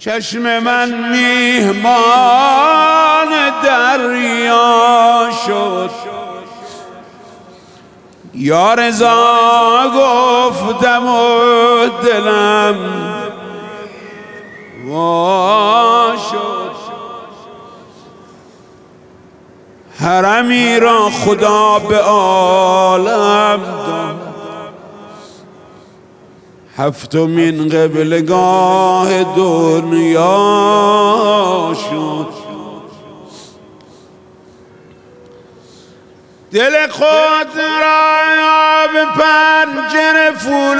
چشم من میهمان دریا شد، یا رضا گفتم و دلم وا شد. حرمی را خدا به عالم داد، هفتمین قبلگاه دنیا شد. دل خود را به پنجره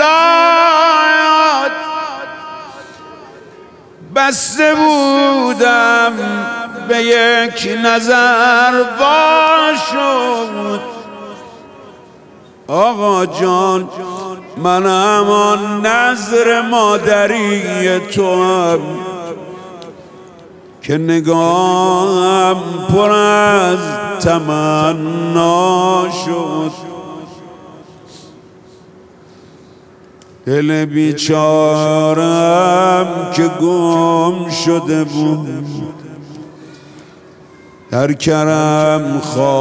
فولاد بسته بودم، به یک نظر وا شد. آقا جان منم آن نظر مادری توام که نگاهم پر از تمنا شد. دل بیچارم که گم شده بود در کرم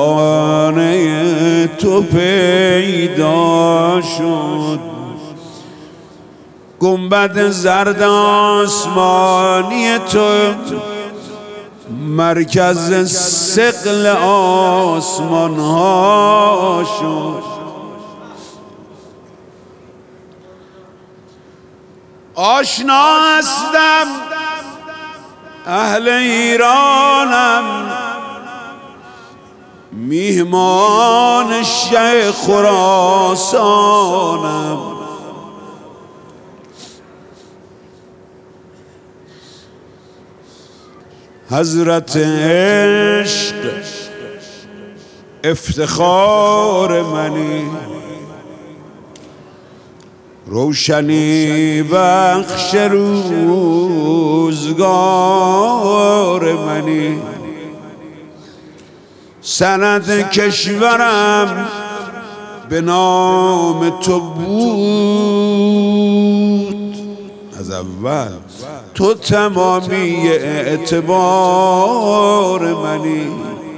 خانه تو پیدا شد. گنبد زرد آسمانی تو مرکز ثقل آسمان ها شد. آشنا هستم اهل ایرانم، میهمان شه خراسانم. حضرت عشق افتخار منی، روشنی بخش روزگار منی. سند کشورم به نام تو بود از اول، تو تمامی اعتبار منی.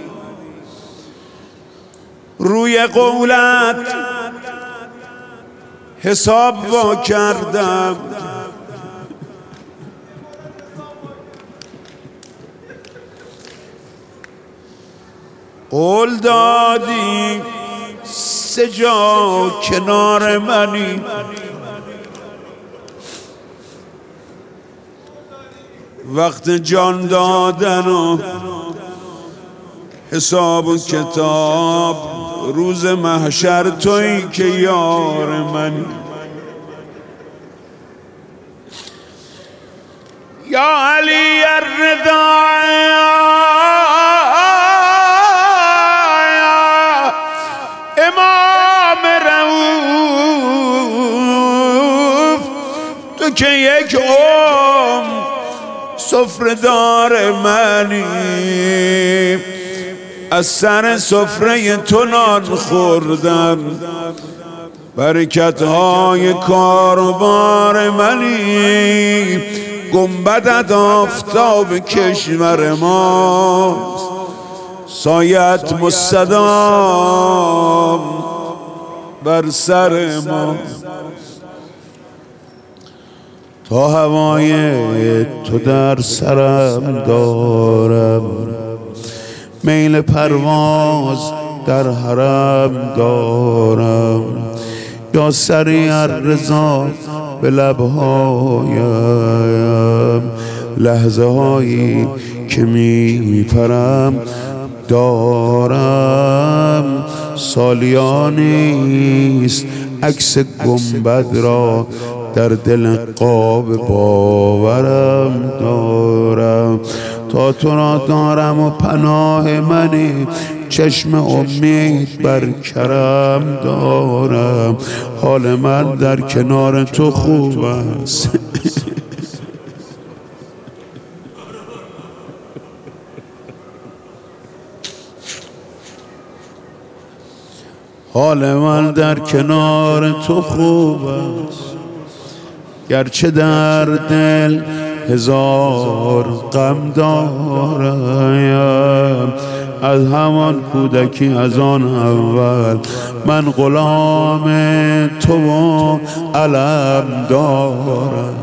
روی قولت حساب وا کردم، قول دادی سه جا کنار منی. وقت جان دادن و حساب و کتاب روز محشر تویی که یار منی. یا علی الرضا امام رؤوف، تو که یک سفره‌دار منی. از سر سفره تو نان خوردم، برکت‌های کاروبار منی. گنبدت آفتاب کشور ماست، سایت مستدام بر سر ما. تا هوای تو در سرم دارم، میل پرواز در حرم دارم. یا سریع الرضا به لبهایم، لحظه هایی که می پرم دارم. سالیانیست عکس گنبد را در دل قاب باورم دارم. تا تو را دارم و پناه منی، چشم امید بر کرم دارم. حال من در کنار تو خوب است. حال من در کنار تو خوب است، گرچه در دل هزار غم دارم. از همان کودکی از آن اول من غلام تو و علم دارم.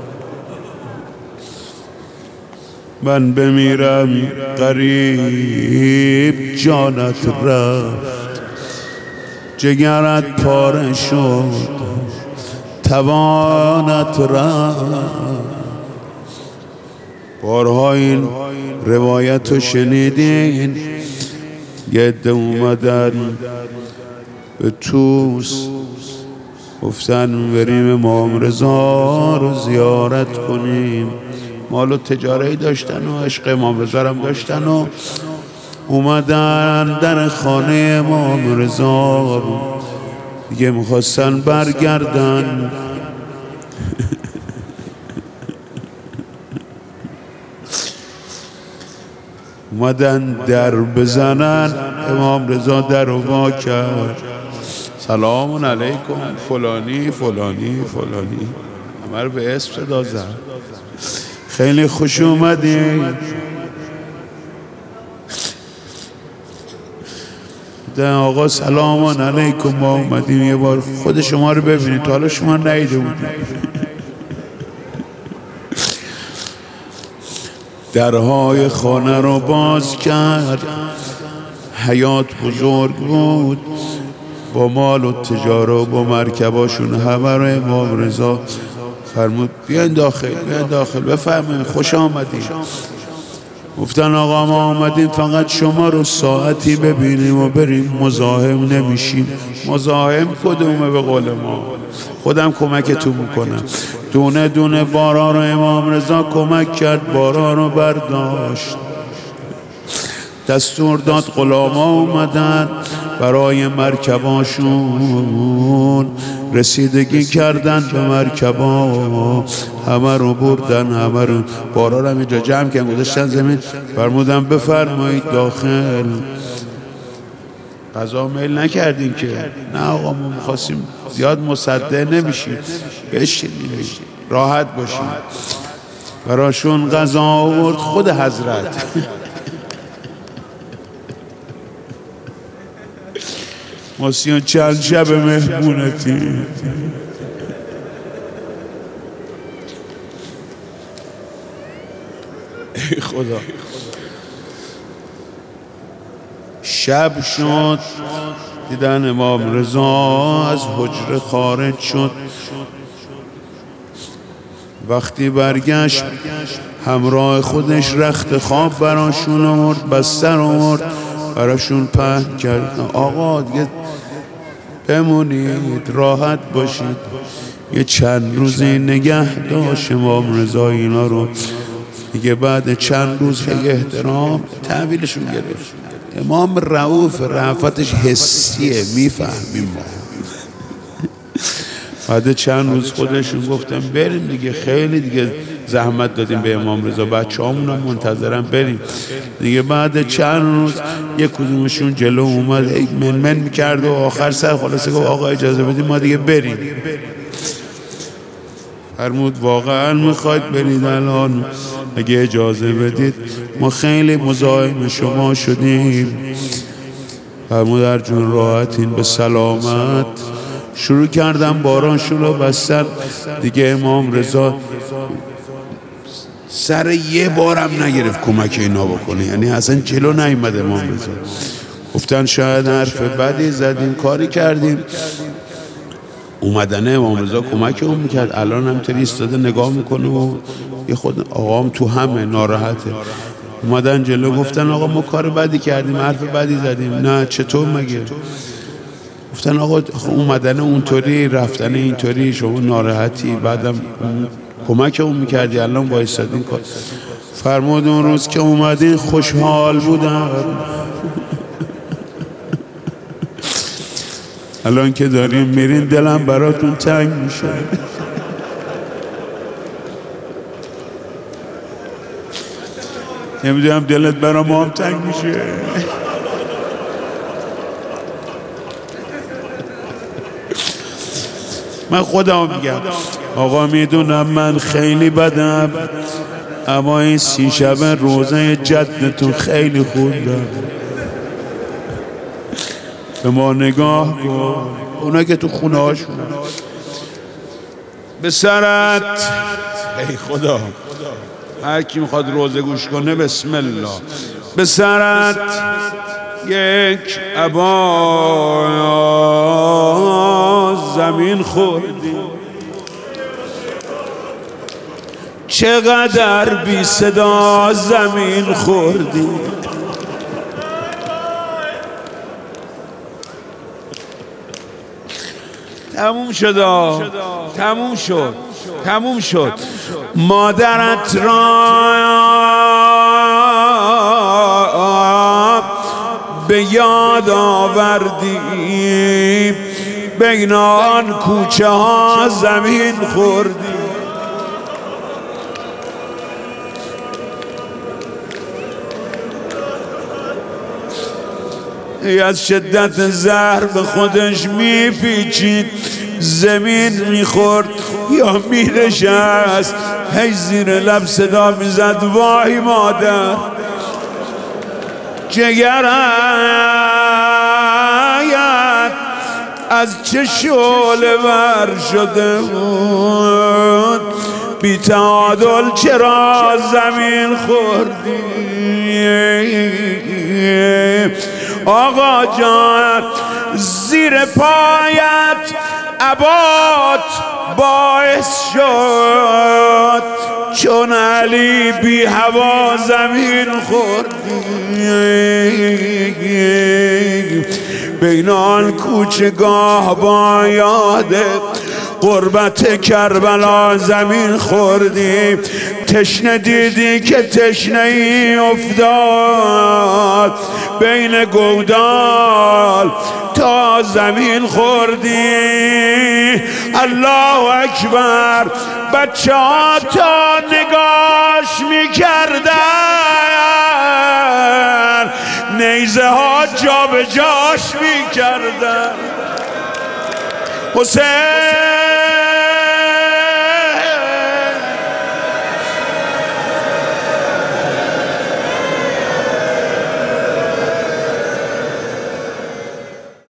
من بمیرم غریب جانت رفت، جگرت پاره شد توانت رفت. بارها این روایت رو شنیدین، یه عده اومدن به توس گفتن بریم امام رضا رو زیارت کنیم. مال و تجاری داشتن و عشق امام رضا هم داشتن و اومدن در خانه امام رضا دیگه میخواستن برگردن. اومدن در بزنن، امام رضا در رو وا کرد. سلام علیکم فلانی فلانی فلانی، همه رو به اسم صدا زد. خیلی خوش اومدین. آقا سلام علیکم، ما اومدیم یه بار خود شما رو ببینید، تا حالا شما ندیده بودیم. درهای خانه رو باز کرد، حیاط بزرگ بود با مال و تجاره و با مرکباشون. همه رو امام رضا فرمود بیاین داخل، بیاین داخل، بفرمایید خوش آمدید. گفتن آقا ما آمدیم فقط شما رو ساعتی ببینیم و بریم، مزاحم نمیشیم. مزاحم کدومه؟ به قول ما خودم کمکتون میکنم. دونه دونه بارا رو امام رضا کمک کرد، بارا رو برداشت. دستور داد غلاما اومدن برای مرکباشون رسیدگی کردن به مرکبا، همه رو بردن، همه رو بارا رو اینجا جمع کردن گذاشتن زمین. فرمودن بفرمایید داخل. غذا میل نکردیم که، نه آقا ما میخواستیم زیاد مصدع نمیشیم، بشینیم راحت باشیم. براشون غذا آورد خود حضرت. ما 34 شب مهمونتی. ای خدا. شب شد، دیدن امام رضا از حجره خارج شد. وقتی برگشت همراه خودش رخت خواب براشون آورد، بستر آورد براشون پهن کرد. آقا دیگه بمونید راحت باشید. یه چند روزی نگه داشت امام رضا اینا رو دیگه. بعد چند روز احترام تحویلشون گرفت. امام رؤوف، رأفتش حسیه، میفهمیم ما. بعد چند روز خودشون گفتم بریم دیگه، خیلی دیگه زحمت دادیم به امام رضا، بچه‌هامون هم منتظرم بریم دیگه. بعد چند روز یک کدومشون جلو اومد من میکرد و آخر سر خلاصه گفت آقا اجازه بدیم ما دیگه بریم. فرمود واقعا میخواید برید الان؟ اگه اجازه بدید ما خیلی مزاحم شما شدیم. فرمود در جون راحتین به سلامت. شروع کردم بارانشون رو بستن دیگه. امام رضا سر یه بارم نگرفت کمک اینا بکنه، یعنی اصلا جلو نیومد امام رضا. گفتن شاید حرف بدی زدیم، کاری کردیم. اومدنه امام رضا کمک اون میکرد، الان هم تری ایستاده نگاه میکنه و یه خود آقام تو همه ناراحته. اومدن جلو گفتن آقا ما کار بدی کردیم، حرف بدی زدیم. نه چطور مگه؟ گفتن آقا اومدن اونطوری رفتن اینطوری، شما ناراحتی، بعدم کمک اون میکردی الان وایسادین کار. فرمود اون روز که اومدین خوشحال بودم، الان که داریم میرین دلم براتون تنگ میشه. نمیدونم دلت برا ما هم تنگ میشه. من خودم میگم آقا میدونم من خیلی بدم، اما این 30 شب روزه جدتون خیلی خوندم. به ما نگاه کن، اونا که تو خونه هاشون به سرت. ای خدا، هر کی میخواد روزه گوش کنه بسم الله. به سرت یک عبا زمین خوردی، چقدر بی صدا زمین خوردی. تموم شد. مادرت را به یاد آوردی، بین آن کوچه ها زمین خوردی. از شدت زهر به خودش میپیچید، زمین میخورد یا مینشست، هی زیر لب صدا میزد وای مادر. جگرت از چه شعله ور شده بود، بی تعادل چرا زمین خوردی. آقا جان زیر پایت عبات باعث شد، چون علی بی هوا زمین خوردی. بین آن کوچگاه با یاد قربت کربلا زمین خوردی. تشنه دیدی که تشنه ای افتاد، بین گودال تا زمین خوردی. الله اکبر. بچه ها تا نگاش میکردن، نیزه ها جا به جاش میکردن. حسین